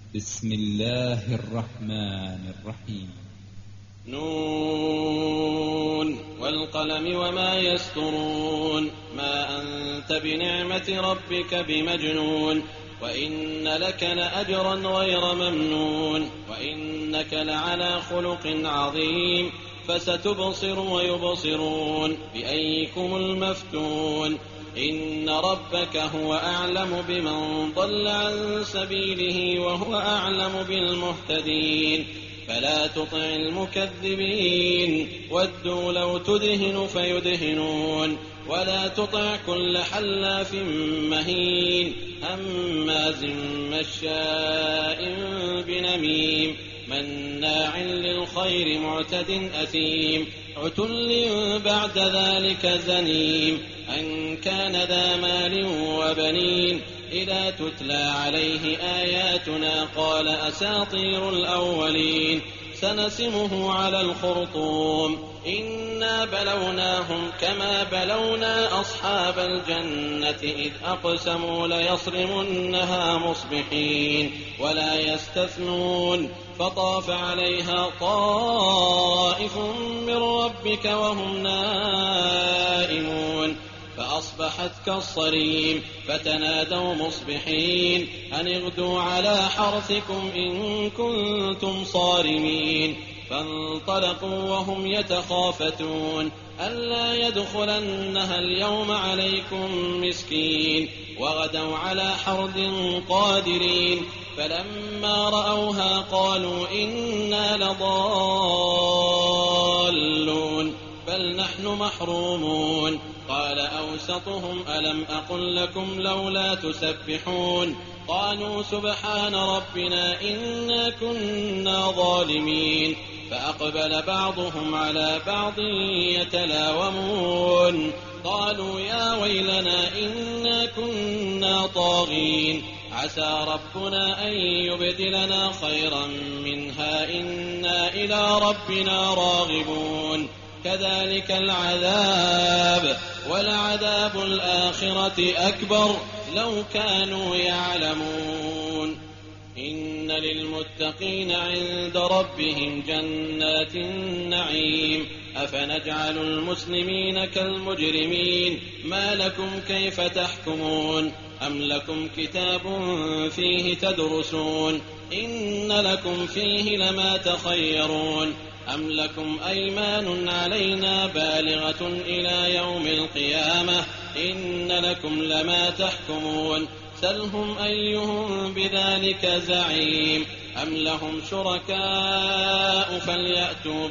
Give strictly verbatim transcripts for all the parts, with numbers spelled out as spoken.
بسم الله الرحمن الرحيم. نون والقلم وما يسطرون ما أنت بنعمة ربك بمجنون وإن لك لأجرا غير ممنون وإنك لعلى خلق عظيم فستبصر ويبصرون بأيكم المفتون إن ربك هو أعلم بمن ضل عن سبيله وهو أعلم بالمهتدين فلا تطع المكذبين ودوا لو تدهن فيدهنون ولا تطع كل حلاف مهين هماز مشاء بنميم مناع للخير معتد أثيم عتل بعد ذلك زنيم أن كان ذا مال وبنين إذا تتلى عليه آياتنا قال أساطير الأولين سنسمه على الخرطوم إنا بلوناهم كما بلونا أصحاب الجنة إذ أقسموا ليصرمنها مصبحين ولا يستثنون فطاف عليها طائف من ربك وهم نائمون فأصبحت كالصريم فتنادوا مصبحين أن اغدوا على حرثكم إن كنتم صارمين فانطلقوا وهم يتخافتون ألا يدخلنها اليوم عليكم مسكين وغدوا على حرد قادرين فلما رأوها قالوا إنا لضالون بل نحن محرومون قال أوسطهم ألم أقل لكم لولا تسبحون قالوا سبحان ربنا إنا كنا ظالمين فأقبل بعضهم على بعض يتلاومون قالوا يا ويلنا إنا كنا طاغين عسى ربنا أن يبدلنا خيرا منها إنا إلى ربنا راغبون كذلك العذاب ولعذاب الآخرة أكبر لو كانوا يعلمون إن للمتقين عند ربهم جنات النعيم أفنجعل المسلمين كالمجرمين ما لكم كيف تحكمون أم لكم كتاب فيه تدرسون إن لكم فيه لما تخيرون أم لكم أيمان علينا بالغة إلى يوم القيامة إن لكم لما تحكمون سلهم أيهم بذلك زعيم أم لهم شركاء فليأتوا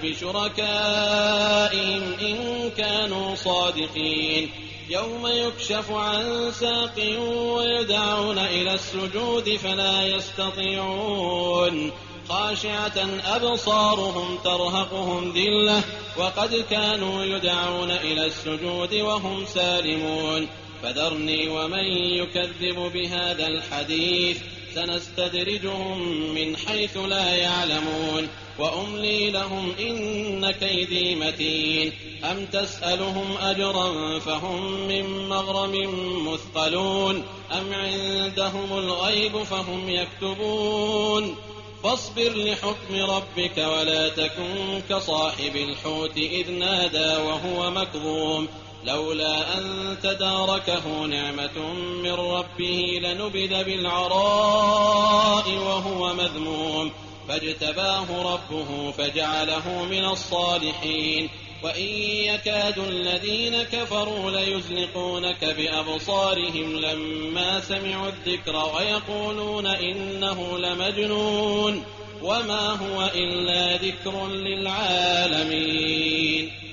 بشركائهم إن كانوا صادقين يوم يكشف عن ساق ويدعون إلى السجود فلا يستطيعون خاشعة أبصارهم ترهقهم ذلة وقد كانوا يدعون إلى السجود وهم سالمون فذرني ومن يكذب بهذا الحديث سنستدرجهم من حيث لا يعلمون وأملي لهم إن كيدي متين أم تسألهم أجرا فهم من مغرم مثقلون أم عندهم الغيب فهم يكتبون فاصبر لحكم ربك ولا تكن كصاحب الحوت إذ نادى وهو مكظوم لولا أن تداركه نعمة من ربه لنبذ بالعراء وهو مذموم فاجتباه ربه فجعله من الصالحين وإن يكاد الذين كفروا ليزلقونك بأبصارهم لما سمعوا الذكر ويقولون إنه لمجنون وما هو إلا ذكر للعالمين.